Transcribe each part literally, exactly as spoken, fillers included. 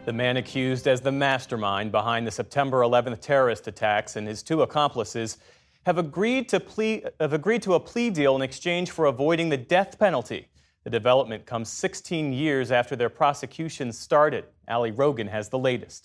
The man accused as the mastermind behind the September eleventh terrorist attacks and his two accomplices have agreed to plea, have agreed to a plea deal in exchange for avoiding the death penalty. The development comes sixteen years after their prosecution started. Ali Rogan has the latest.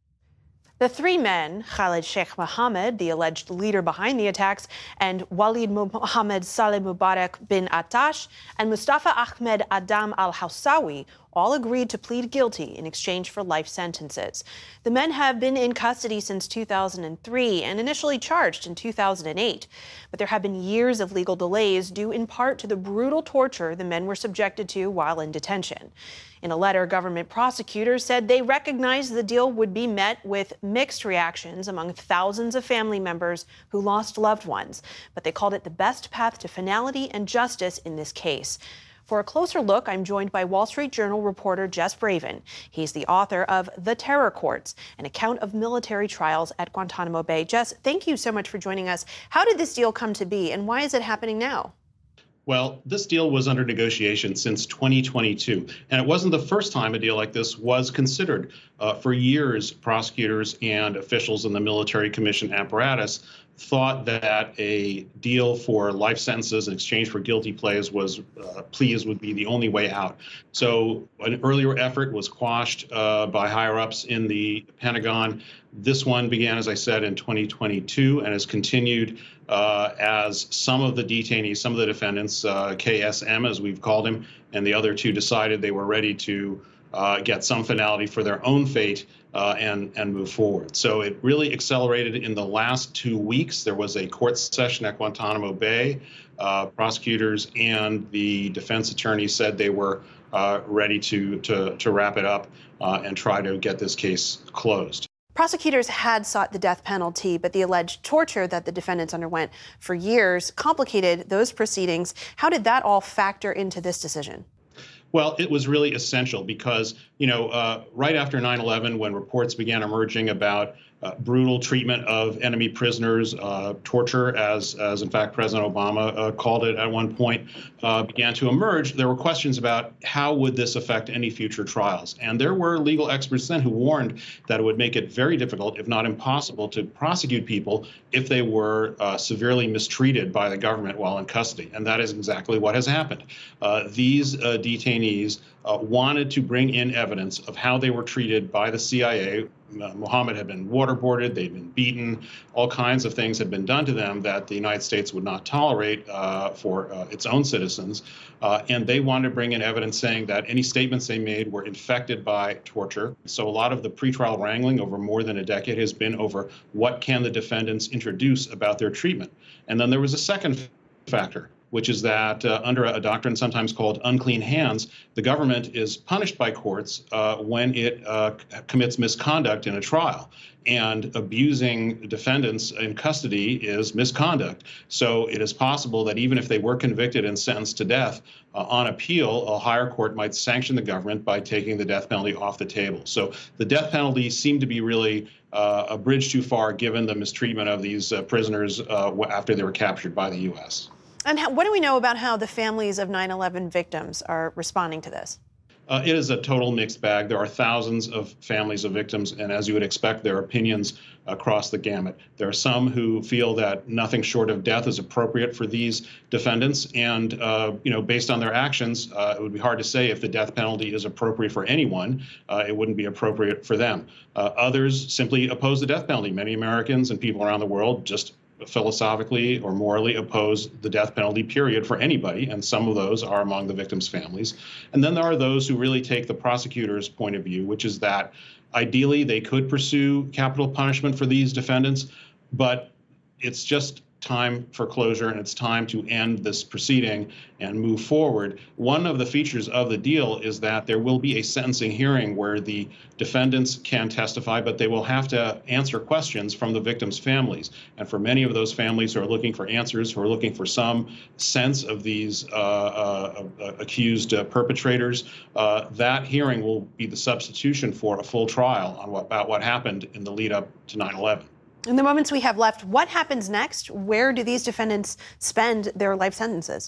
The three men, Khalid Sheikh Mohammed, the alleged leader behind the attacks, and Walid Mohammed Saleh Mubarak bin Attash, and Mustafa Ahmed Adam al-Hawsawi, all agreed to plead guilty in exchange for life sentences. The men have been in custody since two thousand three and initially charged in two thousand eight. But there have been years of legal delays due in part to the brutal torture the men were subjected to while in detention. In a letter, government prosecutors said they recognized the deal would be met with mixed reactions among thousands of family members who lost loved ones, but they called it the best path to finality and justice in this case. For a closer look, I'm joined by Wall Street Journal reporter Jess Braven. He's the author of The Terror Courts, an account of military trials at Guantanamo Bay. Jess, thank you so much for joining us. How did this deal come to be, and why is it happening now? Well, this deal was under negotiation since twenty twenty-two, and it wasn't the first time a deal like this was considered. Uh, for years, prosecutors and officials in the military commission apparatus thought that a deal for life sentences in exchange for guilty pleas was uh, pleas would be the only way out. So an earlier effort was quashed uh, by higher ups in the Pentagon. This one began, as I said, in twenty twenty-two and has continued uh, as some of the detainees, some of the defendants, uh, K S M as we've called him, and the other two decided they were ready to uh, get some finality for their own fate uh, and, and move forward. So it really accelerated in the last two weeks. There was a court session at Guantanamo Bay. Uh, prosecutors and the defense attorneys said they were uh, ready to, to, to wrap it up uh, and try to get this case closed. Prosecutors had sought the death penalty, but the alleged torture that the defendants underwent for years complicated those proceedings. How did that all factor into this decision? Well, it was really essential because, you know, uh, right after nine eleven, when reports began emerging about uh, brutal treatment of enemy prisoners, uh, torture, as, as in fact President Obama uh, called it at one point, uh, began to emerge, there were questions about how would this affect any future trials. And there were legal experts then who warned that it would make it very difficult, if not impossible, to prosecute people if they were uh, severely mistreated by the government while in custody. And that is exactly what has happened. Uh, these uh, detainees uh, wanted to bring in evidence of how they were treated by the C I A. Uh, Mohammed had been waterboarded, they'd been beaten, all kinds of things had been done to them that the United States would not tolerate uh, for uh, its own citizens. Uh, and they wanted to bring in evidence saying that any statements they made were infected by torture. So a lot of the pretrial wrangling over more than a decade has been over what can the defendants introduce about their treatment. And then there was a second factor, which is that uh, under a doctrine sometimes called unclean hands, the government is punished by courts uh, when it uh, commits misconduct in a trial. And abusing defendants in custody is misconduct. So it is possible that even if they were convicted and sentenced to death, uh, on appeal, a higher court might sanction the government by taking the death penalty off the table. So the death penalty seemed to be really uh, a bridge too far given the mistreatment of these uh, prisoners uh, after they were captured by the U S. And how, what do we know about how the families of nine eleven victims are responding to this? Uh, it is a total mixed bag. There are thousands of families of victims, and as you would expect, their opinions across the gamut. There are some who feel that nothing short of death is appropriate for these defendants, and uh, you know, based on their actions, uh, it would be hard to say if the death penalty is appropriate for anyone. Uh, it wouldn't be appropriate for them. Uh, others simply oppose the death penalty. Many Americans and people around the world just philosophically or morally oppose the death penalty, period, for anybody, and some of those are among the victims' families. And then there are those who really take the prosecutor's point of view, which is that ideally they could pursue capital punishment for these defendants, but it's just time for closure and it's time to end this proceeding and move forward. One of the features of the deal is that there will be a sentencing hearing where the defendants can testify, but they will have to answer questions from the victims' families. And for many of those families who are looking for answers, who are looking for some sense of these uh, uh, uh, accused uh, perpetrators, uh, that hearing will be the substitution for a full trial on what, about what happened in the lead up to nine eleven. In the moments we have left, what happens next? Where do these defendants spend their life sentences?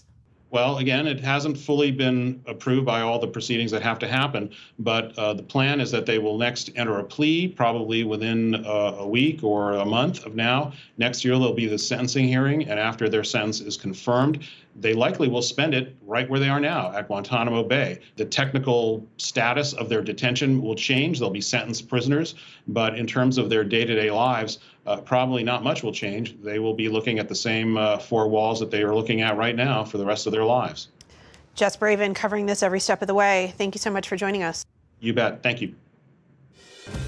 Well, again, it hasn't fully been approved by all the proceedings that have to happen, but uh, the plan is that they will next enter a plea, probably within uh, a week or a month of now. Next year, there'll be the sentencing hearing, and after their sentence is confirmed, they likely will spend it right where they are now, at Guantanamo Bay. The technical status of their detention will change. They'll be sentenced prisoners, but in terms of their day-to-day lives, uh, probably not much will change. They will be looking at the same uh, four walls that they are looking at right now for the rest of their lives. Jess Braven covering this every step of the way. Thank you so much for joining us. You bet. Thank you.